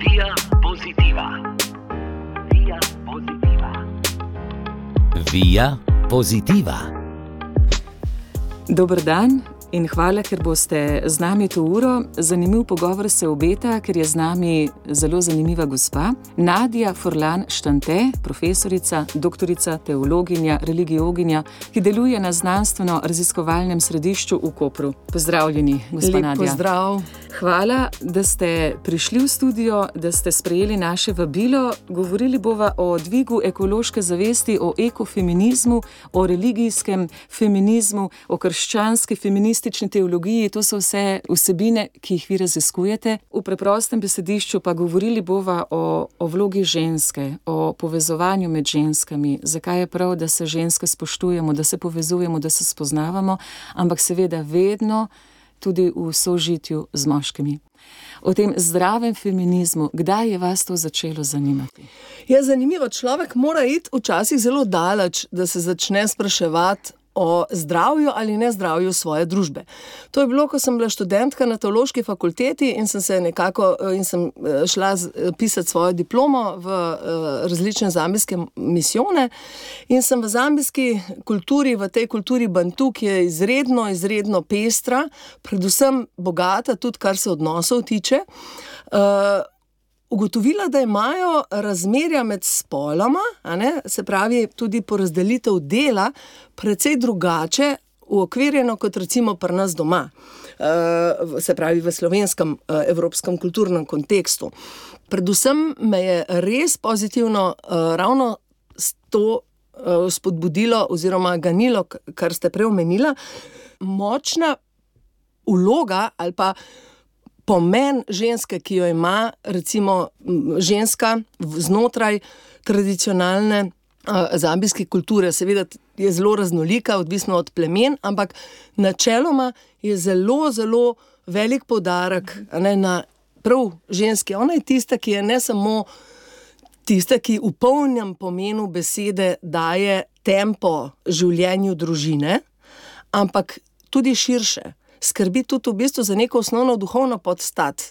Via Positiva. Via Positiva. Via Positiva. Dober dan in hvala, ker boste z nami to uro. Zanimiv pogovor se obeta, ker je z nami zelo zanimiva gospa. Nadja Furlan Štante, profesorica, doktorica, teologinja, religioginja, ki deluje na znanstveno-raziskovalnem središču v Kopru. Pozdravljeni, gospa Lep Nadja. Pozdrav. Hvala, da ste prišli v studio, da ste sprejeli naše vabilo. Govorili bova o dvigu ekološke zavesti, o ekofeminizmu, o religijskem feminizmu, o krščanski feministični teologiji. To so vse vsebine, ki jih vi raziskujete. V preprostem besedišču pa govorili bova o vlogi ženske, o povezovanju med ženskami. Zakaj je prav, da se ženske spoštujemo, da se povezujemo, da se spoznavamo, ampak seveda vedno tudi v sožitju z moškimi. O tem zdravem feminizmu, kdaj je vas to začelo zanimati? Je zanimivo, človek mora iti včasih zelo daleč, da se začne spraševati o zdravju ali nezdravju svoje družbe. To je bilo, ko sem bila študentka na teološki fakulteti in sem šla pisati svojo diplomo v različne zambijske misijone in sem v zambijski kulturi, v tej kulturi bantu, ki je izredno pestra, predvsem bogata, tudi kar se odnosov tiče, ugotovila, da imajo razmerja med spoloma, se pravi tudi porazdelitev dela, precej drugače uokvirjeno kot recimo pri nas doma, se pravi v slovenskem evropskem kulturnem kontekstu. Predvsem me je res pozitivno ravno to spodbudilo oziroma ganilo, kar ste prej omenila, močna vloga ali pa pomen ženske, ki jo ima recimo ženska znotraj tradicionalne zambijske kulture. Seveda je zelo raznolika, odvisno od plemen, ampak načeloma je zelo velik poudarek na prav ženski. Ona je tista, ki je ne samo tista, ki v polnem pomenu besede daje tempo življenju družine, ampak tudi širše. Skrbi tudi v bistvu za neko osnovno duhovno podstat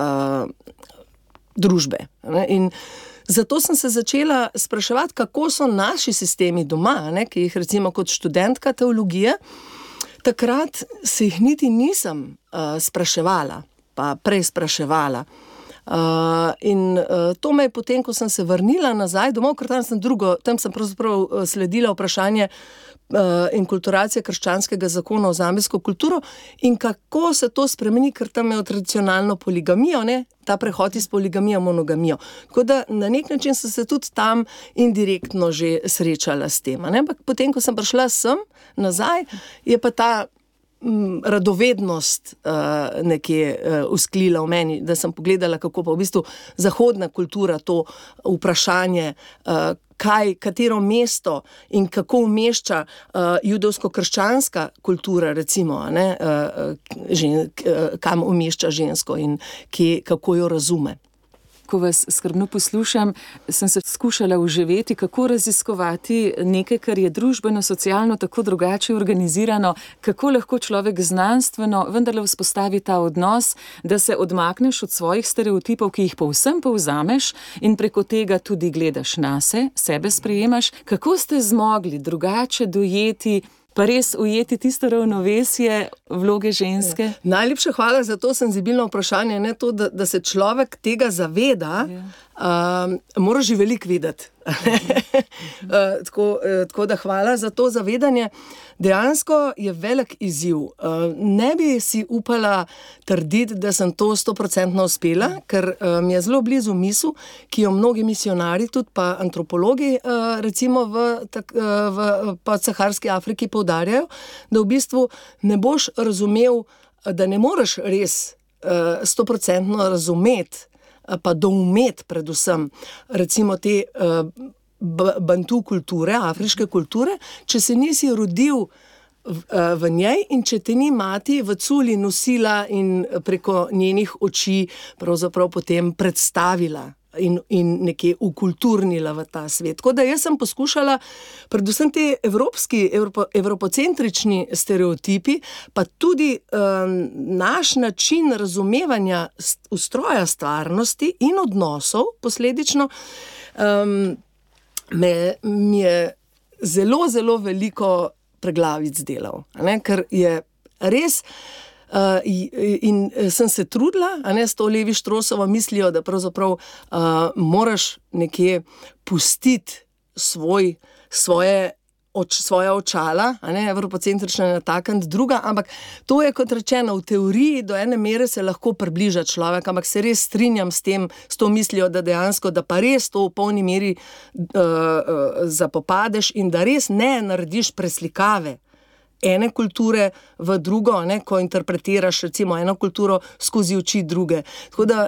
družbe. In zato sem se začela spraševati, kako so naši sistemi doma, ki jih recimo kot študentka teologije, takrat se jih niti nisem spraševala, pa prej spraševala. In to me je potem, ko sem se vrnila nazaj domov, ker tam sem pravzaprav sledila vprašanje inkulturacije krščanskega zakona o zambijsko kulturo in kako se to spremeni, ker tam je tradicionalno poligamijo, ta prehod iz poligamije v monogamijo. Tako da na nek način sem se tudi tam indirektno že srečala s tem. Ampak potem, ko sem prišla sem nazaj, je pa ta radovednost nekje usklila v meni, da sem pogledala, kako pa v bistvu zahodna kultura to vprašanje, katero mesto in kako umešča judovsko-krščanska kultura, recimo, kam umešča žensko in kako jo razume. Ko vas skrbno poslušam, sem se skušala vživeti, kako raziskovati nekaj, kar je družbeno, socialno tako drugače organizirano, kako lahko človek znanstveno vendarle vzpostavi ta odnos, da se odmakneš od svojih stereotipov, ki jih povsem povzameš in preko tega tudi gledaš nase, sebe sprejemaš. Kako ste zmogli drugače dojeti, pa res ujeti tisto ravnovesje vloge ženske? Ja. Najlepša hvala za to senzibilno vprašanje, ne to, da se človek tega zaveda, mora že veliko videti. Tako da hvala za to zavedanje. Dejansko je velik izziv. Ne bi si upala trditi, da sem to 100% uspela, ker mi je zelo blizu misel, ki jo mnogi misionari, tudi pa antropologi, recimo v podsaharski Afriki poudarjajo, da v bistvu ne boš razumel, da ne moreš res 100% razumeti, pa doumeti predvsem, recimo te bantu kulture, afriške kulture, če se nisi rodil v njej in če te ni mati v culi nosila in preko njenih oči pravzaprav potem predstavila in nekje ukulturnila v ta svet. Tako da jaz sem poskušala predvsem te evropocentrični stereotipi, pa tudi naš način razumevanja ustroja stvarnosti in odnosov posledično mi je zelo, zelo veliko preglavic delal, ker je res in sem se trudila, s to Levi Štrosovo mislijo, da pravzaprav moraš nekje pustiti svoja očala, evropocentrična natakniti druga, ampak to je, kot rečeno, v teoriji do ene mere se lahko približa človek, ampak se res strinjam s to mislijo, da dejansko, da pa res to v polni meri zapopadeš in da res ne narediš preslikave ene kulture v drugo, ko interpretiraš recimo eno kulturo skozi oči druge. Tako da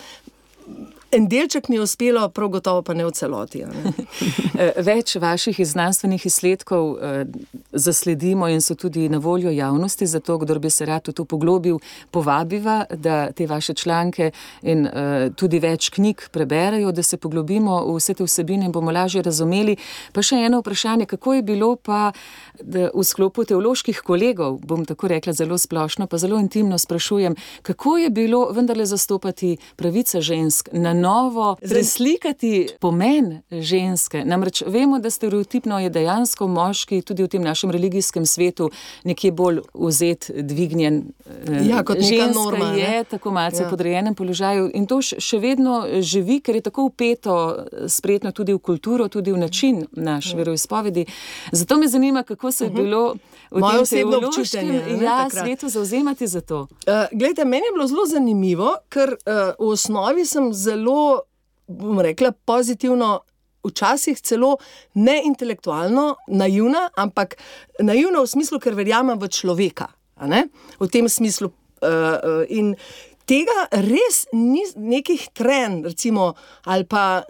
en delček mi je uspelo, prav gotovo pa ne v celoti. Več vaših znanstvenih izsledkov zasledimo in so tudi na voljo javnosti, zato kdor bi se rad v to poglobil, povabiva, da te vaše članke in tudi več knjig preberajo, da se poglobimo v vse te vsebine in bomo lažje razumeli. Pa še eno vprašanje, kako je bilo pa v sklopu teoloških kolegov, bom tako rekla zelo splošno, pa zelo intimno sprašujem, kako je bilo vendarle zastopati pravice žensk, na novo preslikati pomen ženske. Namreč vemo, da stereotipno je dejansko moški tudi v tem našem religijskem svetu nekje bolj vzet, dvignjen. Kot neka norma. Ženska je tako malce v podrejenem položaju in to še vedno živi, ker je tako vpeto spretno tudi v kulturo, tudi v način naš veroizpovedi. Zato me zanima, kako se je bilo v tem teološkem svetu zavzemati za to. Glejte, meni je bilo zelo zanimivo, ker v osnovi sem zelo, bom rekla, pozitivno, včasih celo neintelektualno naivna, ampak naivna v smislu, ker verjamem v človeka. V tem smislu. In tega res ni nekih trenj, recimo, ali pa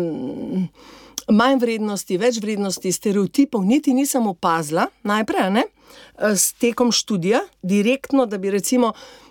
manj vrednosti, več vrednosti, stereotipov, niti nisem opazila najprej, s tekom študija, direktno, da bi recimo,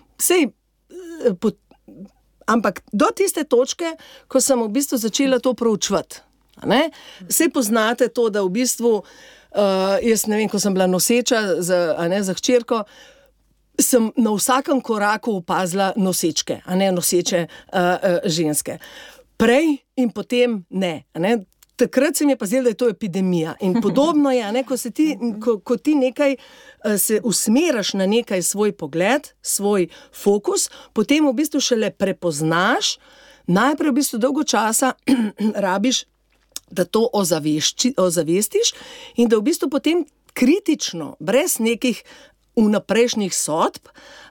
ampak do tiste točke, ko sem v bistvu začela to proučevati. Saj poznate to, da v bistvu, jaz ne vem, ko sem bila noseča za hčerko, sem na vsakem koraku opazila nosečke, noseče ženske. Prej in potem ne. Takrat se mi je pa zdelo, da je to epidemija. In podobno je, ko ti nekaj se usmeraš na nekaj, svoj pogled, svoj fokus, potem v bistvu šele prepoznaš, najprej v bistvu dolgo časa rabiš, da to ozavestiš in da v bistvu potem kritično, brez nekih vnaprejšnjih sodb,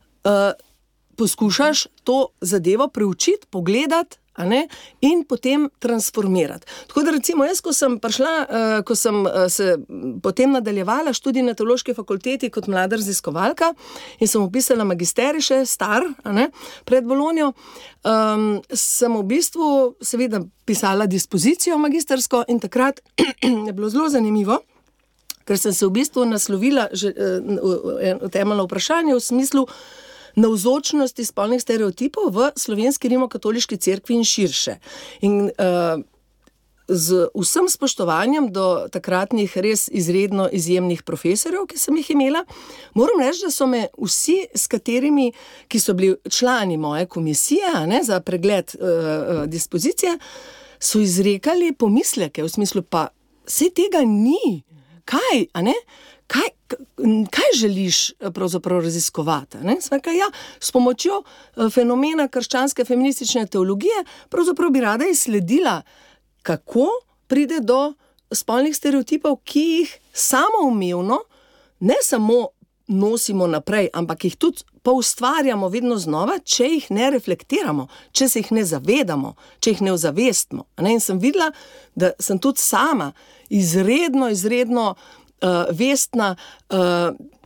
poskušaš to zadevo preučiti, pogledati, in potem transformirati. Tako da recimo jaz, ko sem prišla, ko sem se potem nadaljevala študij na teološki fakulteti kot mlada raziskovalka in sem vpisala magisterij še star, pred Bolonjo, sem v bistvu seveda pisala dispozicijo magistersko in takrat je bilo zelo zanimivo, ker sem se v bistvu naslovila temeljno vprašanje v smislu navzočnosti spolnih stereotipov v slovenski rimokatoliški cerkvi in širše. In z vsem spoštovanjem do takratnih res izredno izjemnih profesorjev, ki sem jih imela, moram reči, da so me vsi, ki so bili člani moje komisije, za pregled dispozicije, so izrekali pomisleke v smislu, pa saj tega ni. Kaj, kaj želiš pravzaprav raziskovati? S pomočjo fenomena krščanske feministične teologije pravzaprav bi rada izsledila, kako pride do spolnih stereotipov, ki jih samoumevno ne samo nosimo naprej, ampak jih tudi poustvarjamo vedno znova, če jih ne reflektiramo, če se jih ne zavedamo, če jih ne ozavestimo. In sem videla, da sem tudi sama izredno vestna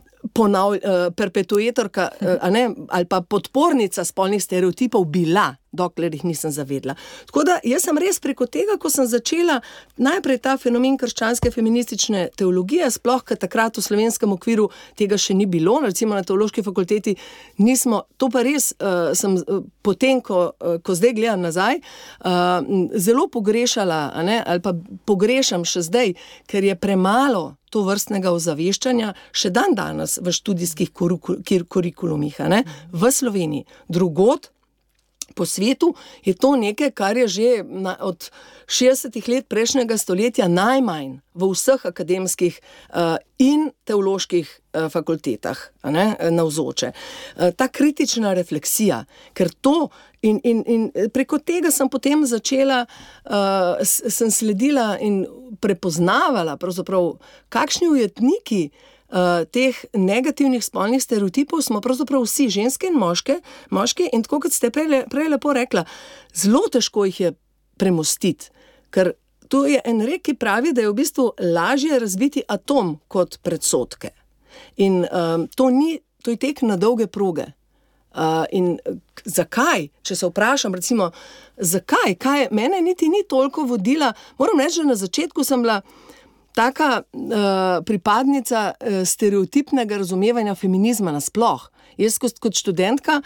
perpetuatorka ali pa podpornica spolnih stereotipov bila dokler jih nisem zavedla. Tako da jaz sem res preko tega, ko sem začela najprej ta fenomen krščanske feministične teologije, sploh, ker takrat v slovenskem okviru tega še ni bilo, recimo na teološki fakulteti nismo, to pa res sem potem, ko zdaj gledam nazaj, zelo pogrešala, ali pa pogrešam še zdaj, ker je premalo to vrstnega ozaveščanja še dan danes v študijskih kurikulumih, v Sloveniji. Drugod po svetu je to nekaj, kar je že od 60 let prejšnjega stoletja najmanj v vseh akademskih in teoloških fakultetah navzoče. Ta kritična refleksija, ker to in preko tega sem potem začela, sem sledila in prepoznavala pravzaprav, kakšni ujetniki teh negativnih spolnih stereotipov smo pravzaprav vsi, ženske in moški, in tako kot ste prej lepo rekla, zelo težko jih je premostiti, ker to je en rek, ki pravi, da je v bistvu lažje razbiti atom kot predsodke. In to je tek na dolge proge. In zakaj, če se vprašam, recimo, zakaj, mene niti ni toliko vodila, moram reči, da na začetku sem bila taka pripadnica stereotipnega razumevanja feminizma nasploh. Jaz kot študentka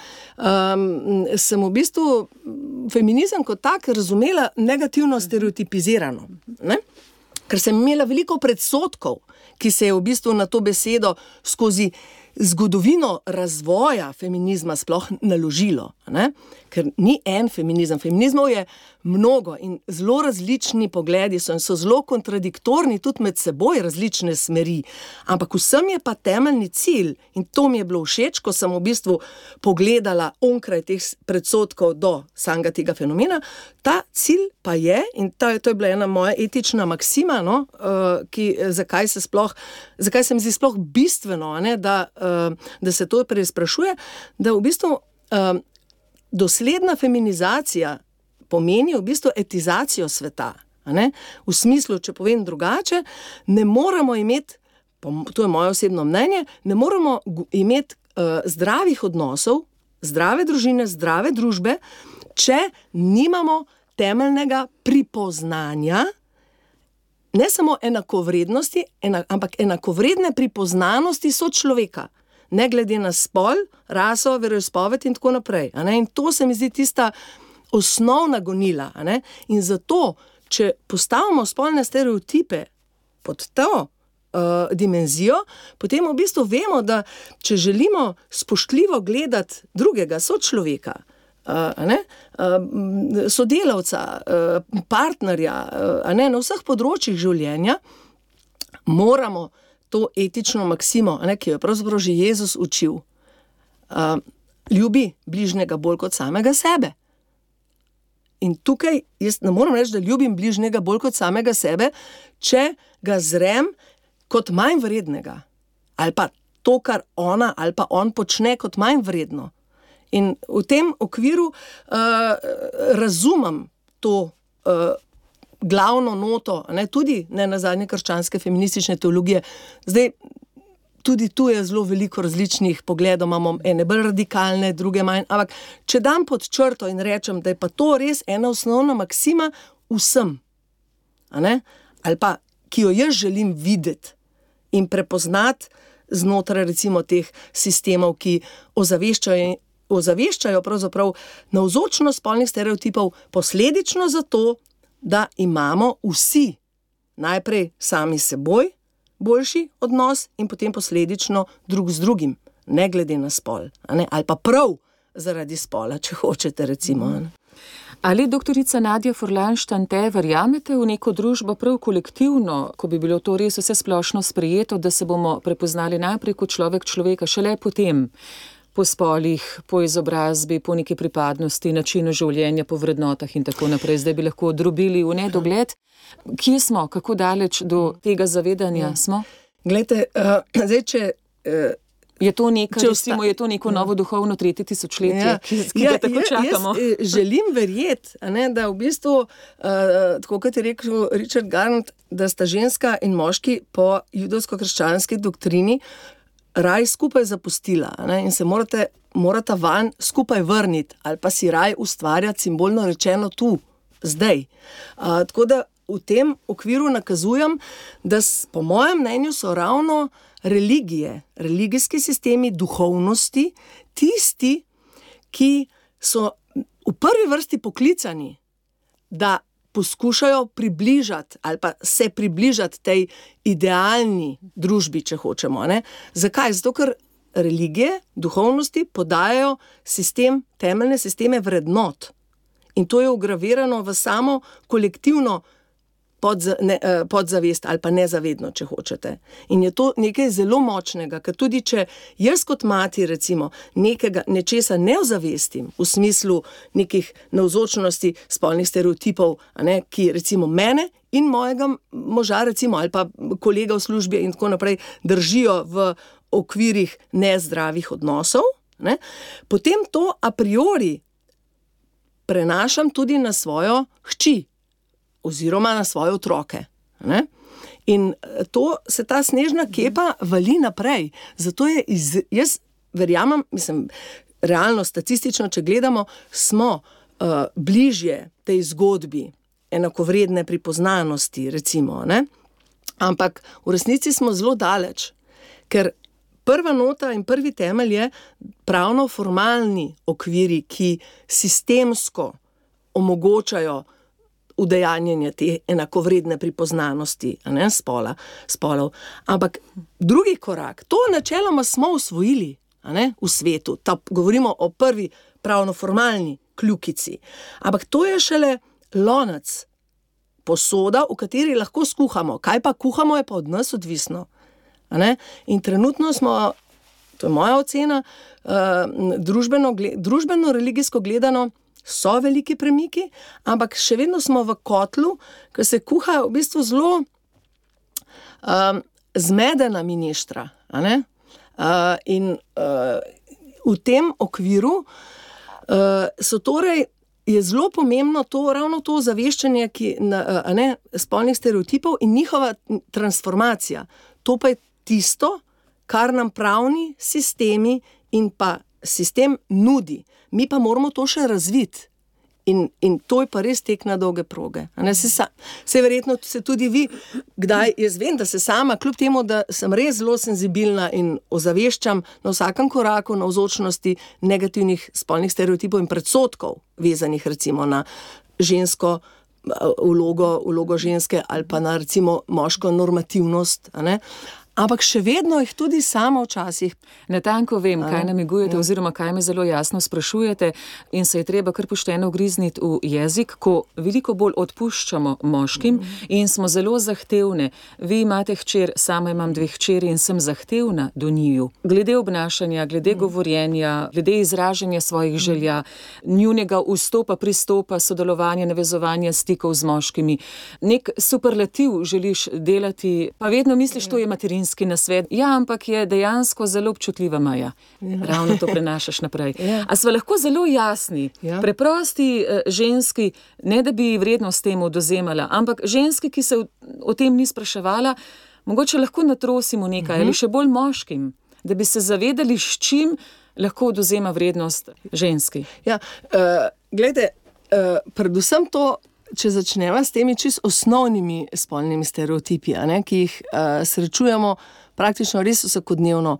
sem v bistvu feminizem kot tak razumela negativno stereotipizirano, ker sem imela veliko predsodkov, ki se je v bistvu na to besedo skozi zgodovino razvoja feminizma sploh naložilo, ker ni en feminizem. Feminizmov je mnogo in zelo različni pogledi so in so zelo kontradiktorni tudi med seboj različne smeri. Ampak vsem je pa temeljni cilj in to mi je bilo všeč, ko sem v bistvu pogledala onkraj teh predsodkov do samega tega fenomena. Ta cilj pa je, in to je bila ena moja etična maksima, zakaj se mi zdi sploh bistveno, da se to preizprašuje, da v bistvu dosledna feminizacija pomeni v bistvu etizacijo sveta. V smislu, če povem drugače, ne moramo imeti, to je moje osebno mnenje, ne moramo imeti zdravih odnosov, zdrave družine, zdrave družbe, če nimamo temeljnega pripoznanja, ne samo enakovrednosti, ampak enakovredne pripoznanosti sočloveka, ne glede na spol, raso, veroizpoved in tako naprej. In to se mi zdi tista osnovna gonila. In zato, če postavimo spolne stereotipe pod to dimenzijo, potem v bistvu vemo, da če želimo spoštljivo gledati drugega sočloveka, sodelavca, partnerja, na vseh področjih življenja, moramo to etično maksimo, ki jo je pravzaprav že Jezus učil, ljubi bližnjega bolj kot samega sebe. In tukaj jaz ne moram reči, da ljubim bližnjega bolj kot samega sebe, če ga zrem kot manj vrednega, ali pa to, kar ona ali pa on počne, kot manj vredno. In v tem okviru razumem to glavno noto, tudi ne nazadnje krščanske feministične teologije. Zdaj, tudi tu je zelo veliko različnih pogledov, imamo ene bolj radikalne, druge manj, ampak če dam pod črto in rečem, da je pa to res ena osnovna maksima vsem, ali pa, ki jo jaz želim videti in prepoznati znotraj recimo teh sistemov, ki ozaveščajo pravzaprav navzočnost spolnih stereotipov, posledično zato, da imamo vsi najprej sami s seboj boljši odnos in potem posledično drug z drugim, ne glede na spol, ali pa prav zaradi spola, če hočete recimo. Ali, doktorica Nadja Furlan-Štante, verjamete v neko družbo prav kolektivno, ko bi bilo to res vse splošno sprejeto, da se bomo prepoznali najprej kot človek človeka, šele potem po spolih, po izobrazbi, po neki pripadnosti, načinu življenja, po vrednotah in tako naprej. Zdaj bi lahko drobili v nedogled. Kje smo? Kako daleč do tega zavedanja smo? Glejte, zdaj, če je to neko novo duhovno tretje tisočletje, ki ga tako čakamo? Jaz želim verjeti, da v bistvu, tako kot je rekel Richard Garnett, da sta ženska in moški po judovsko-krščanski doktrini raj skupaj zapustila, ne, in se morata van skupaj vrniti, ali pa si raj ustvarjati simbolno rečeno tu, zdaj. Tako da v tem okviru nakazujem, da po mojem mnenju so ravno religije, religijski sistemi duhovnosti tisti, ki so v prvi vrsti poklicani, da poskušajo približati ali pa se približati tej idealni družbi, če hočemo. Ne? Zakaj? Zato, ker religije, duhovnosti podajajo temeljne sisteme vrednot. In to je vgravirano v samo kolektivno podzavest ali pa nezavedno, če hočete. In je to nekaj zelo močnega, ker tudi če jaz kot mati recimo nečesa ne ozavestim v smislu nekih navzočnosti spolnih stereotipov, ki recimo mene in mojega moža recimo ali pa kolega v službi in tako naprej držijo v okvirih nezdravih odnosov, potem to a priori prenašam tudi na svojo hči oziroma na svoje otroke. Ne? In ta snežna kepa vali naprej. Zato jaz verjamem, realno, statistično, če gledamo, smo bližje tej zgodbi enakovredne pripoznanosti, recimo. Ne? Ampak v resnici smo zelo daleč, ker prva nota in prvi temelj je pravno-formalni okviri, ki sistemsko omogočajo udejanjenje te enakovredne pripoznanosti spolov. Ampak drugi korak, to načeloma smo usvojili v svetu, govorimo o prvi pravno-formalni kljukici. Ampak to je šele lonec, posoda, v kateri lahko skuhamo. Kaj pa kuhamo, je pa od nas odvisno. In trenutno smo, to je moja ocena, družbeno-religijsko gledano, so veliki premiki, ampak še vedno smo v kotlu, ker se kuha v bistvu zelo zmedena mineštra. In v tem okviru je zelo pomembno ravno to zaveščanje spolnih stereotipov in njihova transformacija. To pa je tisto, kar nam pravni sistemi in pa sistem nudi. Mi pa moramo to še razviti. In to je pa res tek na dolge proge. Se verjetno se tudi vi, jaz vem, da se sama, kljub temu, da sem res zelo senzibilna in ozaveščam na vsakem koraku navzočnosti negativnih spolnih stereotipov in predsodkov, vezanih recimo na žensko vlogo ženske ali pa na recimo moško normativnost, ampak še vedno jih tudi sama včasih. Natanko vem, kaj namigujete oziroma kaj me zelo jasno sprašujete in se je treba kar pošteno ugrizniti v jezik, ko veliko bolj odpuščamo moškim in smo zelo zahtevne. Vi imate hčer, sama imam 2 hčeri in sem zahtevna do njiju. Glede obnašanja, glede govorjenja, glede izražanja svojih želja, njunega vstopa, pristopa, sodelovanja, navezovanja stikov z moškimi. Nek superlativ želiš delati, pa vedno misliš, to je materinski nasvet. Ja, ampak je dejansko zelo občutljiva meja. Ravno to prenašaš naprej. A sva lahko zelo jasni, preprosti ženski, ne da bi vrednost temu dozemala, ampak ženski, ki se o tem ni spraševala, mogoče lahko natrosimo nekaj ali še bolj moškim, da bi se zavedali, s čim lahko odvzema vrednost ženski. Ja, glejte, predvsem to, če začneva s temi čisto osnovnimi spolnimi stereotipi, ki jih srečujemo praktično res vsakodnevno,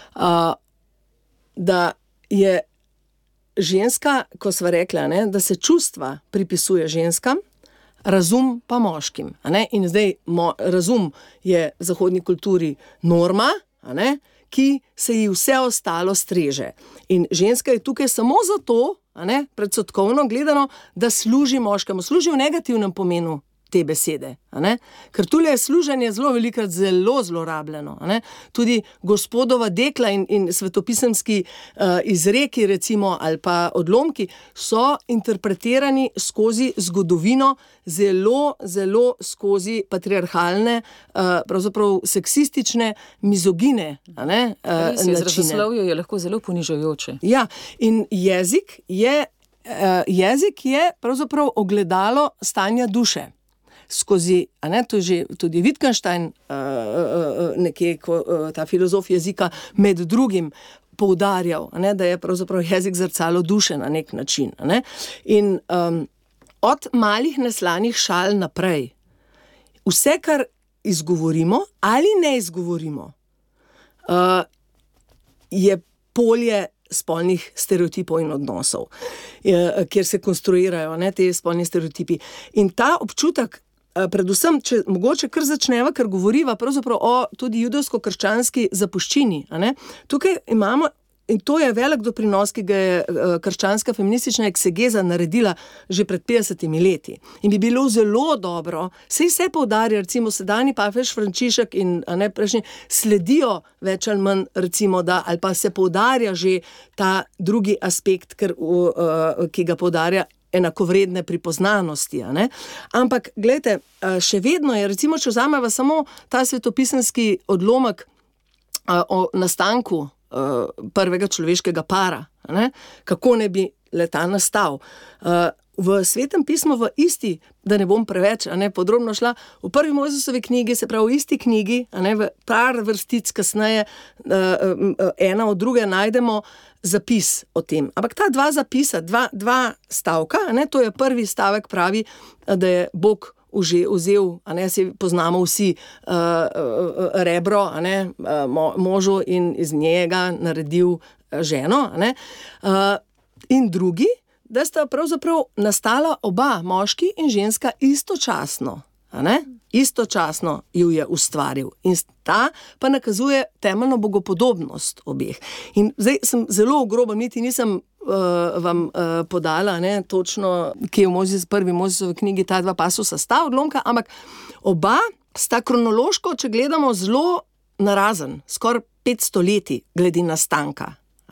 da je ženska, ko sva rekla, da se čustva pripisuje ženskam, razum pa moškim. In zdaj razum je v zahodni kulturi norma, ki se ji vse ostalo streže. In ženska je tukaj samo zato, predsodkovno gledano, da služi moškemu. Služi v negativnem pomenu te besede. Ker tule je služenje zelo velikrat zelo zlorabljeno. Tudi gospodova dekla in svetopisemski izreki recimo ali pa odlomki so interpretirani skozi zgodovino zelo, zelo skozi patriarhalne, pravzaprav seksistične, mizogine načine. Izrazoslovje je lahko zelo ponižujoče. Ja, in jezik je pravzaprav ogledalo stanja duše. skozi, to je že tudi Wittgenstein, nekje ta filozof jezika med drugim poudarjal, da je pravzaprav jezik zrcalo duše na nek način. In od malih neslanih šal naprej, vse, kar izgovorimo ali ne izgovorimo, je polje spolnih stereotipov in odnosov, kjer se konstruirajo te spolni stereotipi. In ta občutek, predvsem, če mogoče kar začneva, ker govoriva pravzaprav o tudi judovsko-krščanski zapuščini. Tukaj imamo, in to je velik doprinos, ki ga je krščanska feministična eksegeza naredila že pred 50 leti. In bi bilo zelo dobro, saj se poudarja, recimo sedajni papež Frančišek in prejšnji sledijo več ali manj, recimo, ali pa se poudarja že ta drugi aspekt, ki ga poudarja enakovredne pripoznanosti. Ampak, glejte, še vedno je, recimo, če vzameva samo ta svetopisemski odlomek o nastanku prvega človeškega para, kako ne bi le-ta nastal. V Svetem pismu, v isti, da ne bom preveč podrobno šla, v prvi Mojzesovi knjigi, se pravi v isti knjigi, v par vrstic kasneje, ena od druge najdemo zapis o tem. Ampak ta dva zapisa, dva stavka, to je prvi stavek pravi, da je Bog vzel, si poznamo vsi rebro, možu in iz njega naredil ženo. In drugi, da sta pravzaprav nastala oba, moški in ženska, istočasno. Istočasno ju je ustvaril. In ta pa nakazuje temeljno bogopodobnost obeh. In zdaj sem zelo groba, niti nisem vam podala, točno, ki je v prvi Mojzesovi knjigi ta dva pasusa sta odlomka, ampak oba sta kronološko, če gledamo, zelo narazen, skoraj 500 leti glede nastanka.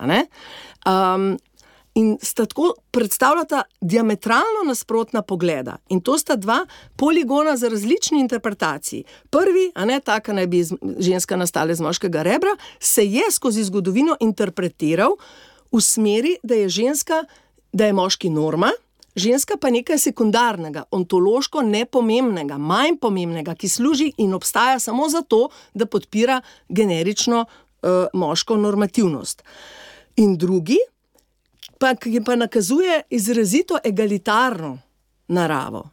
In sta tako predstavljata diametralno nasprotna pogleda. In to sta dva poligona za različni interpretaciji. Prvi, taka naj bi ženska nastala iz moškega rebra, se je skozi zgodovino interpretiral v smeri, da je moški norma, ženska pa nekaj sekundarnega, ontološko nepomembnega, manj pomembnega, ki služi in obstaja samo zato, da podpira generično moško normativnost. In drugi, ki pa nakazuje izrazito egalitarno naravo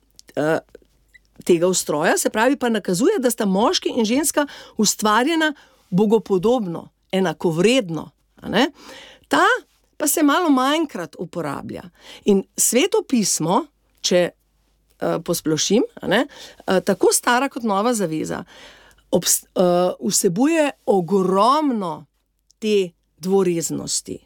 tega ustroja, se pravi pa nakazuje, da sta moški in ženska ustvarjena bogopodobno, enakovredno. Ta pa se malo manjkrat uporablja. In Sveto pismo, če posplošim, tako stara kot Nova zaveza, vsebuje ogromno te dvoreznosti.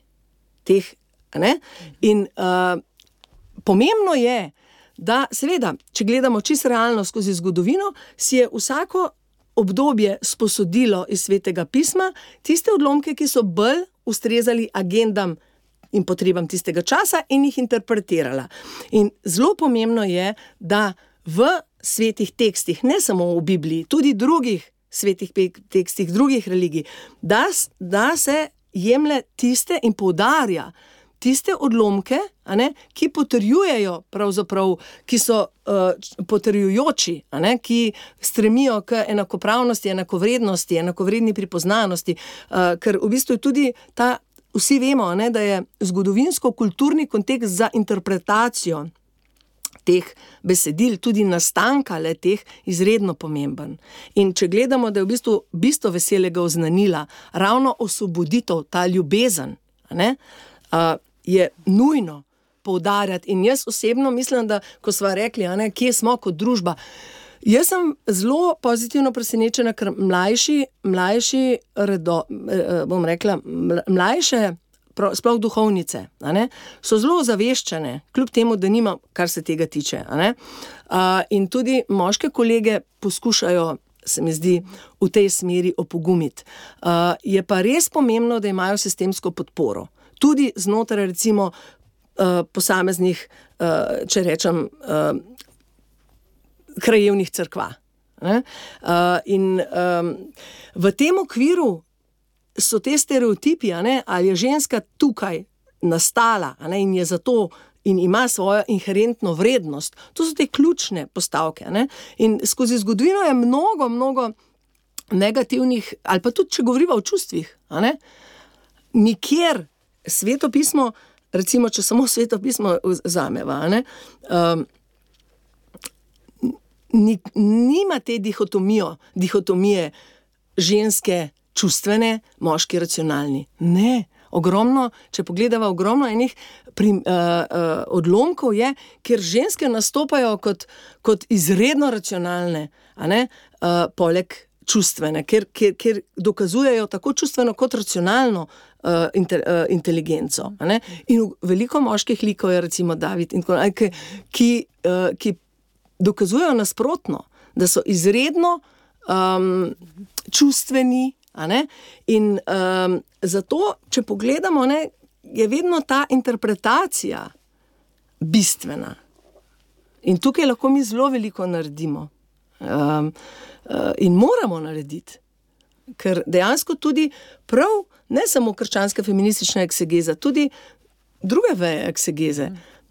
In pomembno je, da seveda, če gledamo čisto realno skozi zgodovino, si je vsako obdobje sposodilo iz Svetega pisma tiste odlomke, ki so bolj ustrezali agendam in potrebam tistega časa in jih interpretirala. In zelo pomembno je, da v svetih tekstih, ne samo v Bibliji, tudi drugih svetih tekstih, drugih religij, da se jemlje tiste in poudarja tiste odlomke, ki potrjujejo pravzaprav, ki so potrjujoči, ki stremijo k enakopravnosti, enakovrednosti, enakovredni pripoznanosti, ker v bistvu je tudi ta, vsi vemo, da je zgodovinsko-kulturni kontekst za interpretacijo teh besedil, tudi nastanka le-teh, izredno pomemben. In če gledamo, da je v bistvu bistvo veselega oznanila ravno osvoboditev, ta ljubezen, je nujno poudarjati. In jaz osebno mislim, da ko sva rekli, kje smo kot družba, jaz sem zelo pozitivno presenečena, ker mlajše, sploh duhovnice, so zelo zaveščene, kljub temu, da nima, kar se tega tiče. In tudi moške kolege poskušajo, se mi zdi, v tej smeri opogumiti. Je pa res pomembno, da imajo sistemsko podporo. Tudi znotraj, recimo, posameznih, če rečem, krajevnih cerkva. In v tem okviru so te stereotipi, ali je ženska tukaj nastala, in je zato in ima svojo inherentno vrednost. To so te ključne postavke, ne? In skozi zgodovino je mnogo negativnih, ali pa tudi, če govorimo o čustvih, a ne? Nikjer svetopismo, recimo, če samo svetopismo vzameva, a ne? Nima te dihotomije ženske čustvene, moški racionalni. Ne, ogromno, če pogledava, ogromno enih odlomkov je, kjer ženske nastopajo kot izredno racionalne, a ne, poleg čustvene, kjer dokazujejo tako čustveno kot racionalno inteligenco. A ne? In veliko moških likov je recimo David in tako naprej, ki dokazujejo nasprotno, da so izredno čustveni, a ne? In zato, če pogledamo, ne, je vedno ta interpretacija bistvena. In tukaj lahko mi zelo veliko naredimo. In moramo narediti. Ker dejansko tudi prav, ne samo krščanska feministična eksegeza, tudi druge veje eksegeze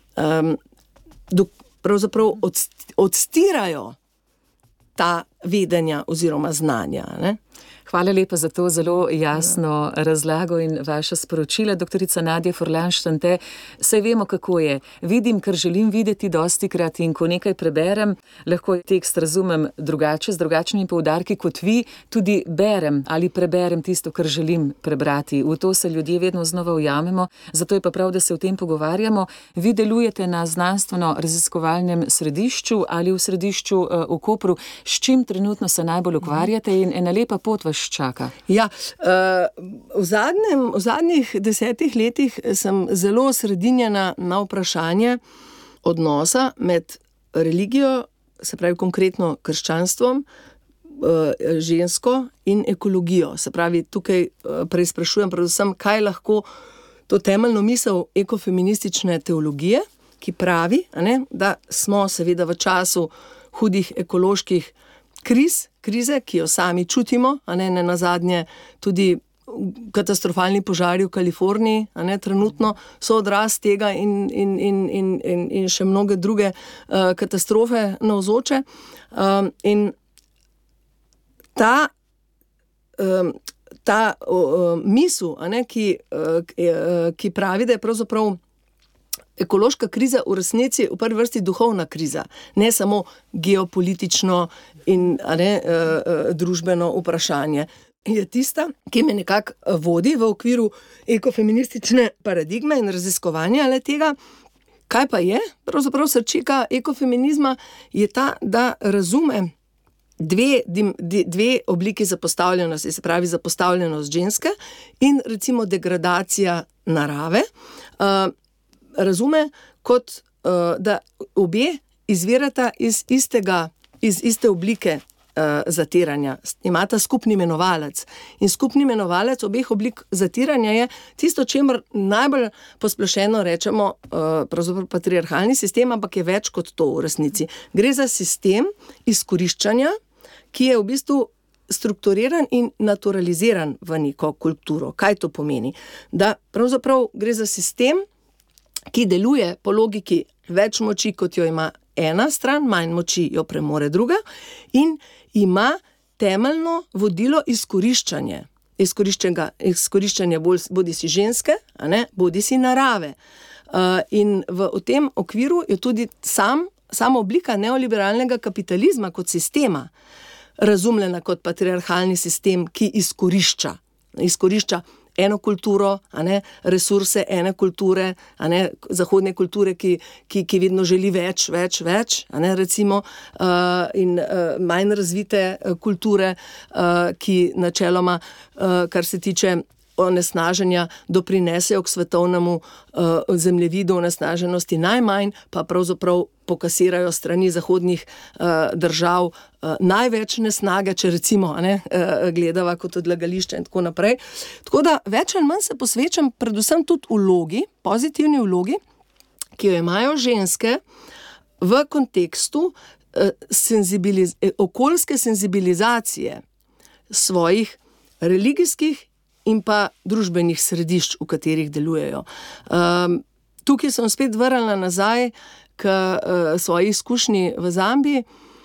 pravzaprav odstirajo ta vedenja oziroma znanja, ne? Hvala lepa za to zelo jasno razlago in vaša sporočila, doktorica Nadja Furlan-Štante. Saj vemo, kako je. Vidim, kar želim videti dostikrat in ko nekaj preberem, lahko tekst razumem drugače, z drugačnimi poudarki kot vi, tudi berem ali preberem tisto, kar želim prebrati. V to se ljudje vedno znova ujamemo, zato je pa prav, da se o tem pogovarjamo. Vi delujete na znanstveno-raziskovalnem središču ali v središču v Kopru. S čim trenutno se najbolj ukvarjate in ena lepa pot vas čaka? Ja, v zadnjih 10 letih sem zelo osredinjena na vprašanje odnosa med religijo, se pravi konkretno krščanstvom, žensko in ekologijo. Se pravi, tukaj preizprašujem predvsem, kaj lahko to temeljno misel ekofeministične teologije, ki pravi, a ne, da smo seveda v času hudih ekoloških krize, ki jo sami čutimo, a ne nazadnje tudi katastrofalni požari v Kaliforniji, a ne, trenutno so odraz tega in še mnoge druge katastrofe navzoče. In ta misel, a ne, ki pravi, da je pravzaprav ekološka kriza v resnici v prvi vrsti duhovna kriza, ne samo geopolitično in družbeno vprašanje. Je tista, ki me nekako vodi v okviru ekofeministične paradigme in raziskovanja le tega. Kaj pa je? Pravzaprav srčika ekofeminizma je ta, da razume dve obliki zapostavljenosti, se pravi zapostavljenost ženske in recimo degradacija narave. Razume kot, da obe izvirata iz iste oblike zatiranja. Imata skupni imenovalec. In skupni imenovalec obeh oblik zatiranja je tisto, čemer najbolj posplošeno rečemo pravzaprav patriarhalni sistem, ampak je več kot to v resnici. Gre za sistem izkoriščanja, ki je v bistvu strukturiran in naturaliziran v neko kulturo. Kaj to pomeni? Da pravzaprav gre za sistem, ki deluje po logiki več moči, kot jo ima ena stran, manj moči jo premore druga in ima temeljno vodilo izkoriščanje. Izkoriščanje bodisi ženske, a ne, bodisi narave. In v tem okviru je tudi sama oblika neoliberalnega kapitalizma kot sistema razumljena kot patriarhalni sistem, ki izkorišča eno kulturo, a ne, resurse ene kulture, a ne, zahodne kulture, ki vedno želi več, a ne, recimo, in manj razvite kulture, ki načeloma, kar se tiče onesnaženja, doprinesejo k svetovnemu zemljevidu onesnaženosti najmanj, pa pravzaprav pokasirajo strani zahodnih držav največ nesnage, če recimo gledava kot odlagališče in tako naprej. Tako da več ali manj se posvečam predvsem tudi vlogi, pozitivni vlogi, ki jo imajo ženske v kontekstu okoljske senzibilizacije svojih religijskih in pa družbenih središč, v katerih delujejo. tukaj sem spet vrnila nazaj k svoji izkušnji v Zambiji.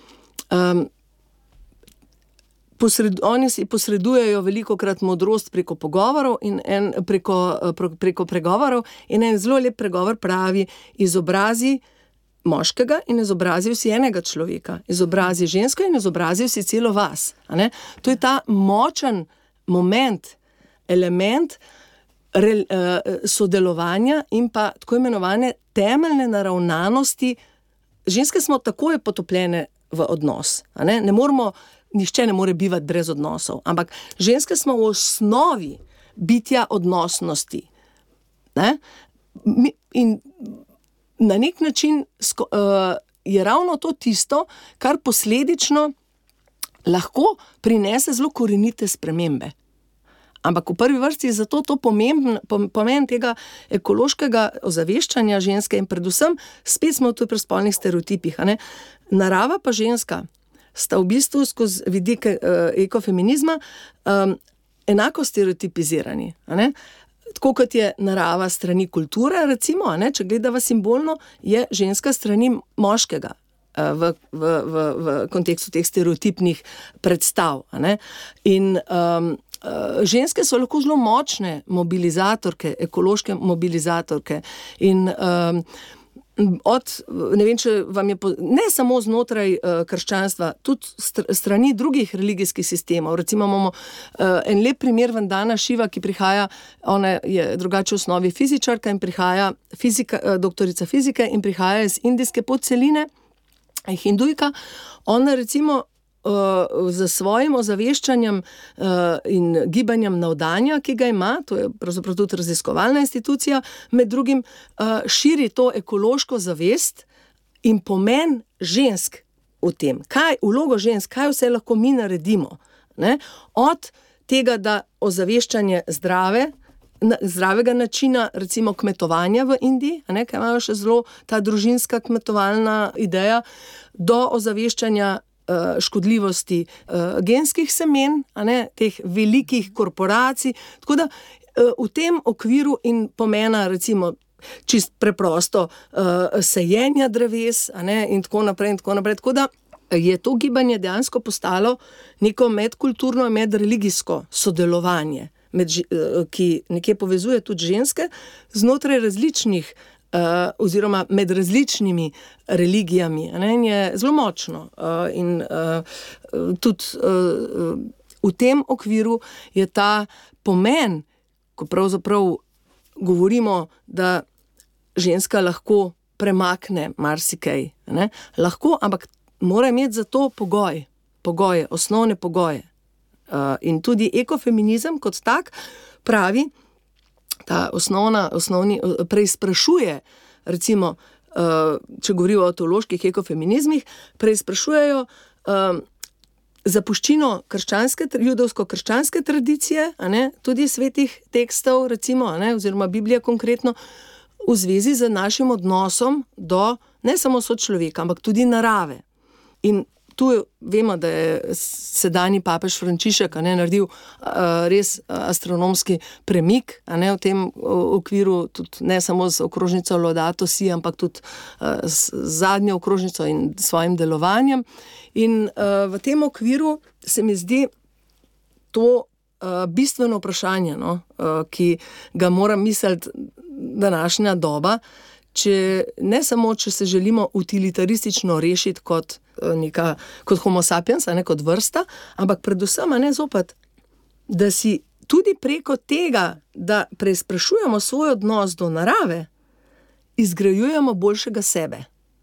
Oni si posredujejo velikokrat modrost preko pogovorov in preko pregovorov in en zelo lep pregovor pravi: izobrazi moškega in izobrazil si enega človeka, izobrazi žensko in izobrazil si celo vas. A ne? To je ta močen moment, element sodelovanja in pa tako imenovane temeljne naravnanosti. Ženske smo takoj potopljene v odnos. A ne? Nihče ne more bivati brez odnosov, ampak ženske smo v osnovi bitja odnosnosti. Ne? In na nek način je ravno to tisto, kar posledično lahko prinese zelo korenite spremembe. Ampak v prvi vrsti je zato to pomen tega ekološkega ozaveščanja ženske in predvsem, spet smo tu pri spolnih stereotipih. A ne? Narava pa ženska sta v bistvu skozi vidike ekofeminizma enako stereotipizirani. A ne? Tako kot je narava strani kulture, recimo, a ne? Če gledava simbolno, je ženska strani moškega v kontekstu teh stereotipnih predstav. A ne? In ženske so lahko zelo močne mobilizatorke, ekološke mobilizatorke in ne vem, če vam je ne samo znotraj krščanstva, tudi strani drugih religijskih sistemov. Recimo imamo en lep primer Vandana Shiva, ki prihaja, ona je drugače v osnovi fizičarka in prihaja doktorica fizike in prihaja iz indijske podceline, hindujka. Ona recimo za svojim ozaveščanjem in gibanjem navdanja, ki ga ima, to je pravzaprav tudi raziskovalna institucija, med drugim širi to ekološko zavest in pomen žensk v tem. Vlogo žensk, kaj vse lahko mi naredimo. Ne? Od tega, da ozaveščanje zdravega načina, recimo kmetovanja v Indiji, kaj imajo še zelo ta družinska kmetovalna ideja, do ozaveščanja škodljivosti genskih semen, teh velikih korporacij. Tako da v tem okviru in pomena recimo čist preprosto sajenja dreves, in tako naprej in tako naprej. Tako da je to gibanje dejansko postalo neko medkulturno in medreligijsko sodelovanje, ki nekje povezuje tudi ženske znotraj različnih oziroma med različnimi religijami. In je zelo močno. In tudi v tem okviru je ta pomen, ko pravzaprav govorimo, da ženska lahko premakne marsikaj. Lahko, ampak mora imeti za to pogoje, osnovne pogoje. In tudi ekofeminizem kot tak pravi, ta osnovni preizprašuje, recimo, če govorijo o teoloških ekofeminizmih, preizprašujejo zapuščino judovsko-krščanske tradicije, tudi svetih tekstov, recimo, oziroma Biblije konkretno, v zvezi z našim odnosom do ne samo sočloveka, ampak tudi narave. In tu vemo, da je sedanji papež Frančišek naredil res astronomski premik v tem okviru, tudi ne samo z okrožnico Laudato Si, ampak tudi z zadnjo okrožnico in svojim delovanjem. In v tem okviru se mi zdi to bistveno vprašanje, ki ga mora misliti današnja doba, ne samo, če se želimo utilitaristično rešiti kot homo sapiens, kot vrsta, ampak predvsem, zopet, da si tudi preko tega, da preizprašujemo svoj odnos do narave, izgrajujemo boljšega sebe.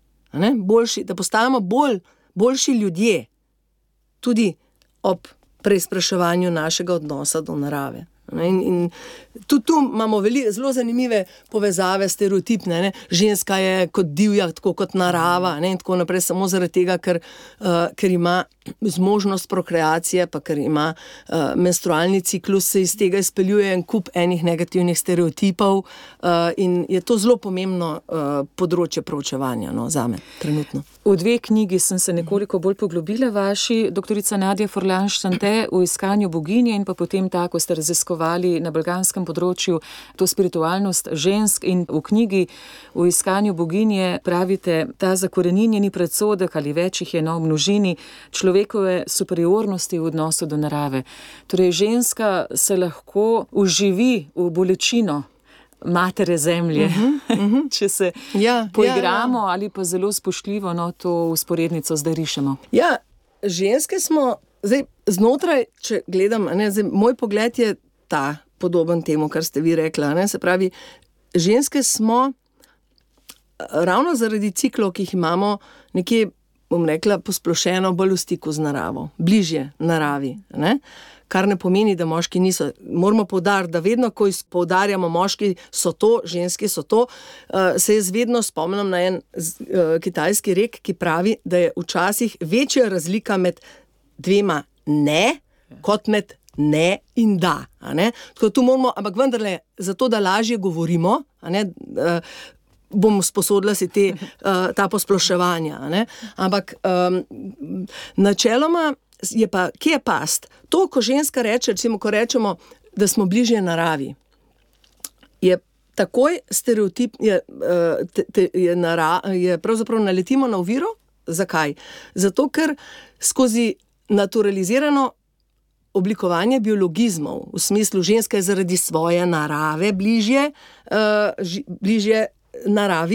Da postajamo boljši ljudje, tudi ob preizpraševanju našega odnosa do narave. In tudi tu imamo zelo zanimive povezave, stereotipne. Ženska je kot divja, tako kot narava, in tako naprej, samo zaradi tega, ker ima zmožnost prokreacije, pa ker ima menstrualni ciklus, se iz tega izpeljuje en kup enih negativnih stereotipov in je to zelo pomembno področje proučevanja, no, zame trenutno. V 2 knjigi sem se nekoliko bolj poglobila vaši, doktorica Nadja Forlán-Štante, V iskanju boginje in pa potem tako ste raziskovali na balkanskem področju to spiritualnost žensk in v knjigi V iskanju boginje pravite, ta zakoreninjeni predsodek ali več jih je, no, v množini človekove superiornosti v odnosu do narave. Torej, ženska se lahko uživi v bolečino matere zemlje, če se poigramo ali pa zelo spoštljivo, no, to usporednico zdaj rišemo. Ja, ženske smo, zdaj znotraj, če gledam, zdaj, moj pogled je ta podoben temu, kar ste vi rekla, se pravi, ženske smo ravno zaradi ciklov, ki jih imamo, nekje, bom rekla, posplošeno bolj v stiku z naravo, bližje naravi, kar ne pomeni, da moški niso. Moramo poudariti, da vedno, ko poudarjamo moški so to, ženski so to, se jaz vedno spomnim na en kitajski rek, ki pravi, da je včasih večja razlika med 2 ne, kot med ne in da. Tako tu moramo, ampak vendarle, zato da lažje govorimo, bom sposodila si ta posploševanja. Ampak načeloma je pa, kje je past? To, ko ženska reče, recimo, ko rečemo, da smo bližje naravi, je takoj stereotip, je pravzaprav naletimo na oviro. Zakaj? Zato, ker skozi naturalizirano oblikovanje biologizmov, v smislu ženska je zaradi svoje narave bližje naravi,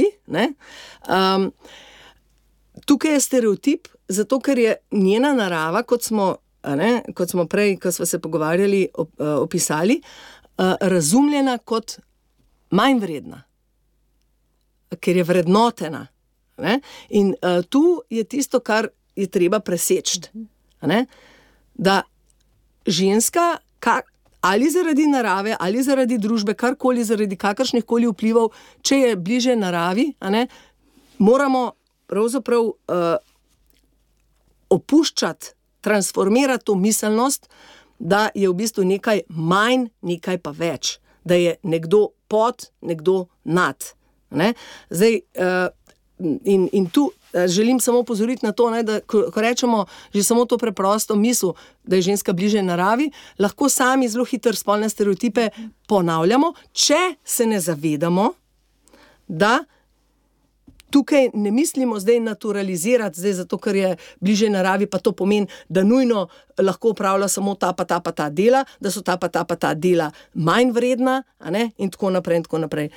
tukaj je stereotip, zato ker je njena narava, kot smo prej, ko smo se pogovarjali, opisali, razumljena kot manj vredna, ker je vrednotena. In tu je tisto, kar je treba preseči. Da ženska, ali zaradi narave, ali zaradi družbe, karkoli, zaradi kakršnihkoli vplivov, če je bliže naravi, moramo pravzaprav opuščati, transformirati to miselnost, da je v bistvu nekaj manj, nekaj pa več. Da je nekdo pod, nekdo nad. Zdaj, in tu želim samo opozoriti na to, da ko rečemo že samo to preprosto misel, da je ženska bliže naravi, lahko sami zelo hitro spolne stereotipe ponavljamo, če se ne zavedamo, da tukaj ne mislimo zdaj naturalizirati, zdaj zato, ker je bliže naravi, pa to pomeni, da nujno lahko opravlja samo ta pa ta dela, da so ta pa ta dela manj vredna, in tako naprej in tako naprej.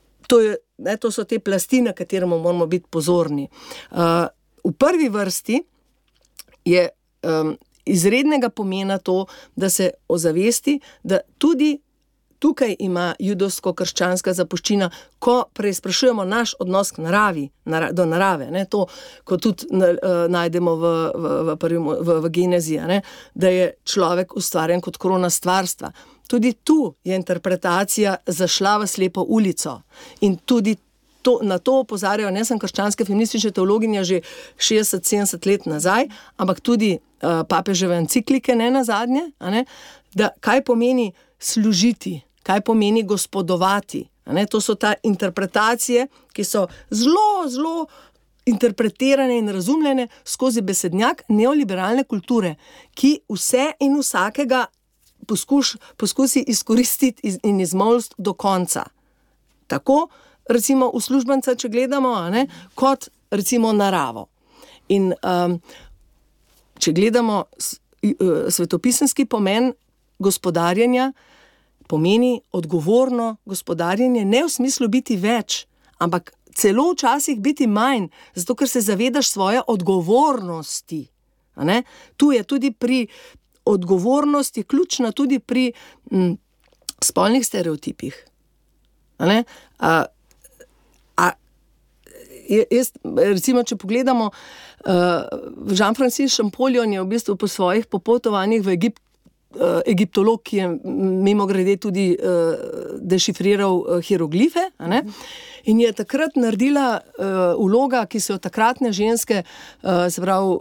To so te plasti, na kateremu moramo biti pozorni. V prvi vrsti je izrednega pomena to, da se ozavesti, da tudi tukaj ima judovsko-krščanska zapuščina, ko preizprašujemo naš odnos k naravi, do narave, to, ko tudi najdemo v Genezi, da je človek ustvarjen kot krona stvarstva. Tudi tu je interpretacija zašla v slepo ulico in tudi na to opozarjajo ne samo krščanske feministične teologinje že 60-70 let nazaj, ampak tudi papeževe enciklike ne nazadnje, da kaj pomeni služiti, kaj pomeni gospodovati. To so ta interpretacije, ki so zelo interpretirane in razumljene skozi besednjak neoliberalne kulture, ki vse in vsakega poskusi izkoristiti in izmolsti do konca. Tako, recimo, uslužbenca, če gledamo, kot recimo naravo. In če gledamo svetopisemski pomen gospodarjenja, pomeni odgovorno gospodarjenje, ne v smislu biti več, ampak celo včasih biti manj, zato ker se zavedaš svoje odgovornosti. Tu je tudi pri odgovornosti ključna tudi pri spolnih stereotipih. Recimo, če pogledamo, Jean-Francis Champollion je v bistvu po svojih popotovanjih v egiptolog, ki je mimogrede tudi dešifriral hieroglife, In je takrat naredila vloga, ki so jo takratne ženske, se pravi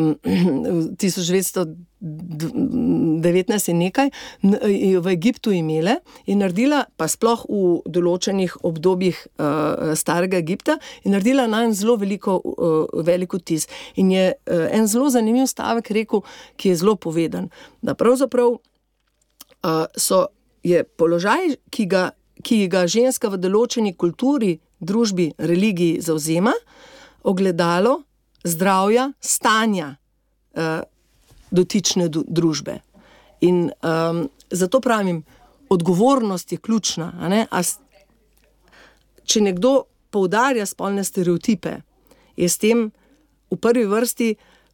1919 in nekaj, v Egiptu imele in naredila, pa sploh v določenih obdobjih starega Egipta, in naredila na en zelo velik vtis. In je en zelo zanimiv stavek rekel, ki je zelo povedan, da pravzaprav je položaj, ki ga ženska v določeni kulturi, družbi, religiji zavzema, ogledalo zdravja, stanja dotične družbe. In zato pravim, odgovornost je ključna. A ne? Če nekdo poudarja spolne stereotipe, je s tem v prvi vrsti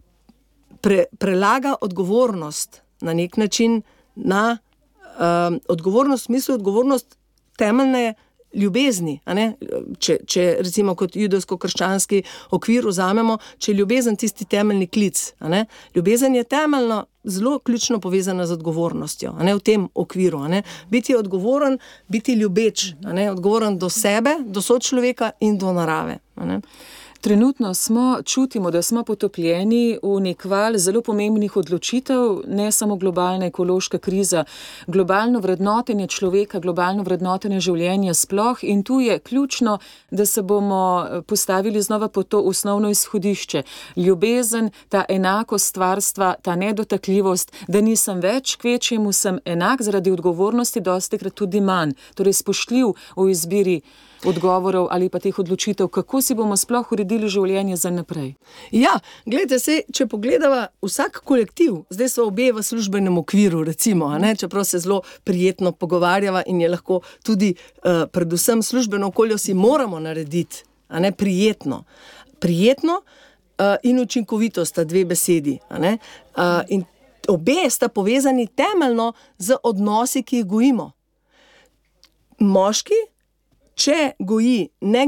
prelaga odgovornost na nek način na odgovornost, v smislu odgovornost temeljne ljubezni. A ne? Če recimo kot judovsko-krščanski okvir vzamemo, če je ljubezen tisti temeljni klic. A ne? Ljubezen je temeljno zelo ključno povezana z odgovornostjo, a ne, v tem okviru. A ne? Biti odgovoren, biti ljubeč, a ne? Odgovoren do sebe, do sočloveka in do narave. A ne? Trenutno čutimo, da smo potopljeni v nek val zelo pomembnih odločitev, ne samo globalna ekološka kriza, globalno vrednotenje človeka, globalno vrednotenje življenja sploh, in tu je ključno, da se bomo postavili znova pod to osnovno izhodišče. Ljubezen, ta enakost stvarstva, ta nedotakljivost, da nisem več, kvečjemu sem enak, zaradi odgovornosti dostikrat tudi manj, torej spoštljiv v izbiri odgovorov ali pa teh odločitev, kako si bomo sploh uredili življenje za naprej. Ja, gledajte se, če pogledava vsak kolektiv, zdaj so obe v službenem okviru, recimo, a ne, čeprav se zelo prijetno pogovarjava in je lahko tudi predvsem službeno okolje si moramo narediti, a ne, prijetno. Prijetno in učinkovito sta dve besedi, a ne, in obe sta povezani temeljno z odnosi, ki jih gojimo. Moški, če goji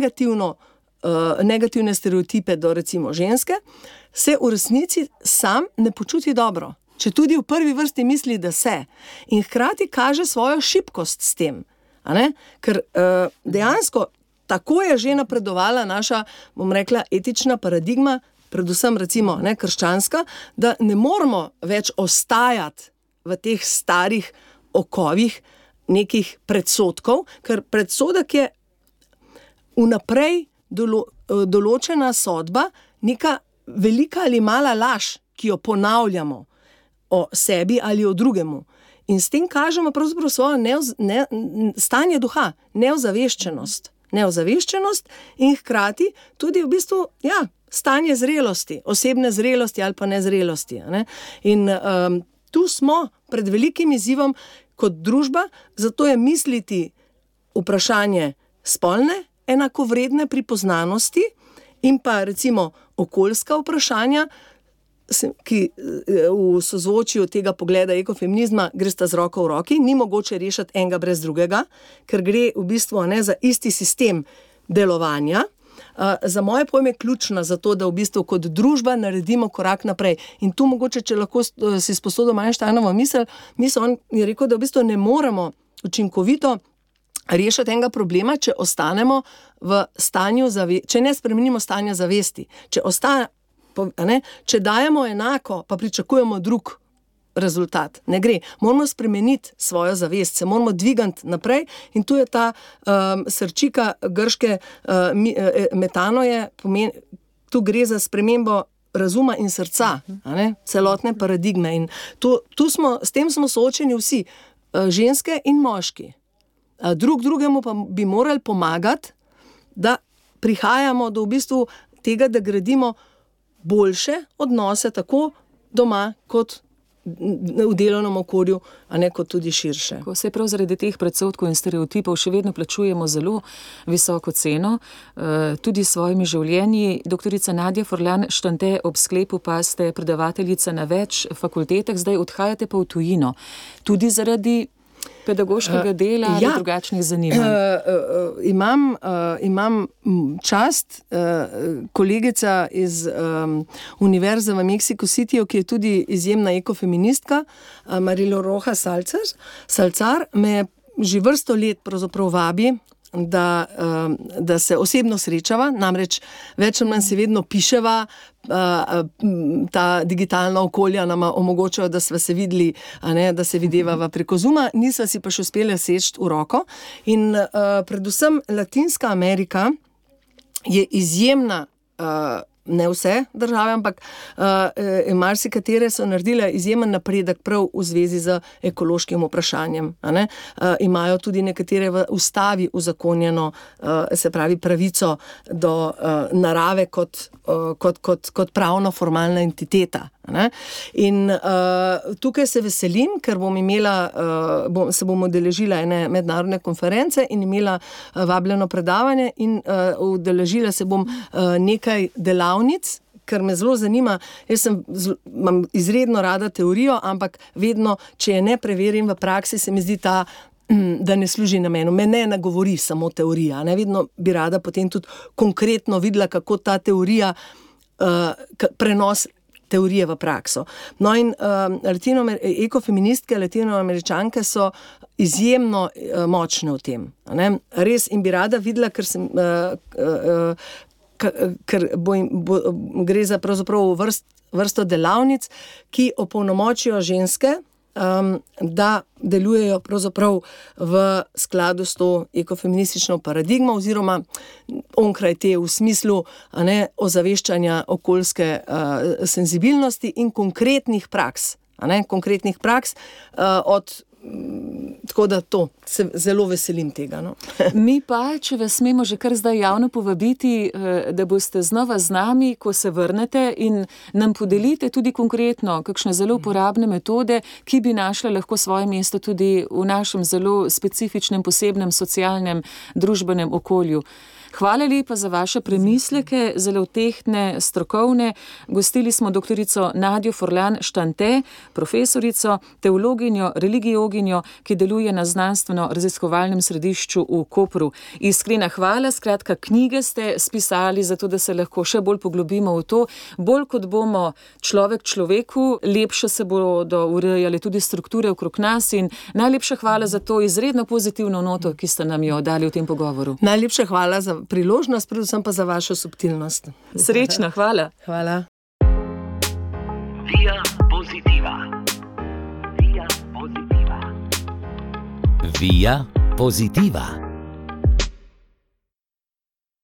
negativne stereotipe do recimo ženske, se v resnici sam ne počuti dobro. Če tudi v prvi vrsti misli, da se. In hkrati kaže svojo šibkost s tem. A ne? Ker dejansko tako je že napredovala naša, bom rekla, etična paradigma, predvsem recimo krščanska, da ne moramo več ostajati v teh starih okovih nekih predsodkov, ker predsodek je vnaprej določena sodba, neka velika ali mala laž, ki jo ponavljamo o sebi ali o drugemu. In s tem kažemo pravzaprav svojo stanje duha, neozaveščenost in hkrati tudi v bistvu, stanje zrelosti, osebne zrelosti ali pa nezrelosti. Ne? In tu smo pred velikim izzivom kot družba, zato je misliti vprašanje spolne enakovredne pripoznanosti in pa recimo okoljska vprašanja, ki v sozvočju tega pogleda ekofeminizma gresta z roko v roki, ni mogoče rešiti enega brez drugega, ker gre v bistvu za isti sistem delovanja. Za moje pojme ključna za to, da v bistvu kot družba naredimo korak naprej. In tu mogoče, če lahko si sposodimo Einsteinovo misel, on je rekel, da v bistvu ne moremo učinkovito rešiti enega problema, če ostanemo v stanju če ne spremenimo stanja zavesti. Če dajemo enako, pa pričakujemo drug rezultat. Ne gre. Moramo spremeniti svojo zavest, se moramo dvigati naprej in tu je ta srčika grške metanoje, tu gre za spremembo razuma in srca, celotne paradigme. In s tem smo soočeni vsi, ženske in moški. Drugemu pa bi morali pomagati, da prihajamo do v bistvu tega, da gradimo boljše odnose tako doma kot v delovnem okolju, a ne kot tudi širše. Ko se prav zaradi teh predsodkov in stereotipov še vedno plačujemo zelo visoko ceno, tudi s svojimi življenji. Doktorica Nadja Forlan-Štante, ob sklepu pa ste predavateljica na več fakultetah, zdaj odhajate pa v tujino. Tudi zaradi pedagoškega dela ali drugačnih zanimanj? Imam čast, kolegica iz Univerze v Mexico Cityju, ki je tudi izjemna ekofeministka, Marilo Rojas Salcar, me že vrsto let pravzaprav vabi da se osebno srečava, namreč več ali manj se vedno piševa, ta digitalna okolja nama omogočajo, da sva se videli, da se videvava preko Zooma, nisva si pa še uspela seči v roko. In predvsem Latinska Amerika je izjemna, ne vse države, ampak marsikatere so naredile izjemen napredek prav v zvezi z ekološkim vprašanjem. Imajo tudi nekatere v ustavi uzakonjeno, se pravi pravico do narave kot pravno formalna entiteta. In tukaj se veselim, ker se bom udeležila ene mednarodne konference in imela vabljeno predavanje in udeležila se bom nekaj delavnic, ker me zelo zanima. Jaz imam izredno rada teorijo, ampak vedno, če je ne preverim v praksi, se mi zdi da ne služi namenu. Me ne nagovori samo teorija. Vedno bi rada potem tudi konkretno videla, kako ta teorija prenos teorije v prakso. No in ekofeministke, latinoameričanke so izjemno močne v tem. Res in bi rada videla, ker gre za pravzaprav vrsto delavnic, ki opolnomočijo ženske, da delujejo pravzaprav v skladu s to ekofeministično paradigmo oziroma onkraj te v smislu ozaveščanja okoljske senzibilnosti in konkretnih praks. Tako da se zelo veselim tega. Mi pa, če vas smemo že kar zdaj javno povabiti, da boste znova z nami, ko se vrnete in nam podelite tudi konkretno kakšne zelo uporabne metode, ki bi našle lahko svoje mesto tudi v našem zelo specifičnem, posebnem socialnem, družbenem okolju. Hvala lepa za vaše premisleke, zelo tehtne, strokovne. Gostili smo doktorico Nadjo Forlan-Štante, profesorico, teologinjo, religijoginjo, ki deluje na znanstveno-raziskovalnem središču v Kopru. Iskrena hvala, skratka, knjige ste spisali, zato da se lahko še bolj poglobimo v to. Bolj kot bomo človek človeku, lepše se bodo urejale tudi strukture okrog nas in najlepša hvala za to izredno pozitivno noto, ki ste nam jo dali v tem pogovoru. Najlepša hvala za priložnost, predvsem pa za vašo subtilnost. Srečno, hvala. Hvala. Via Positiva. Via Positiva. Via Positiva.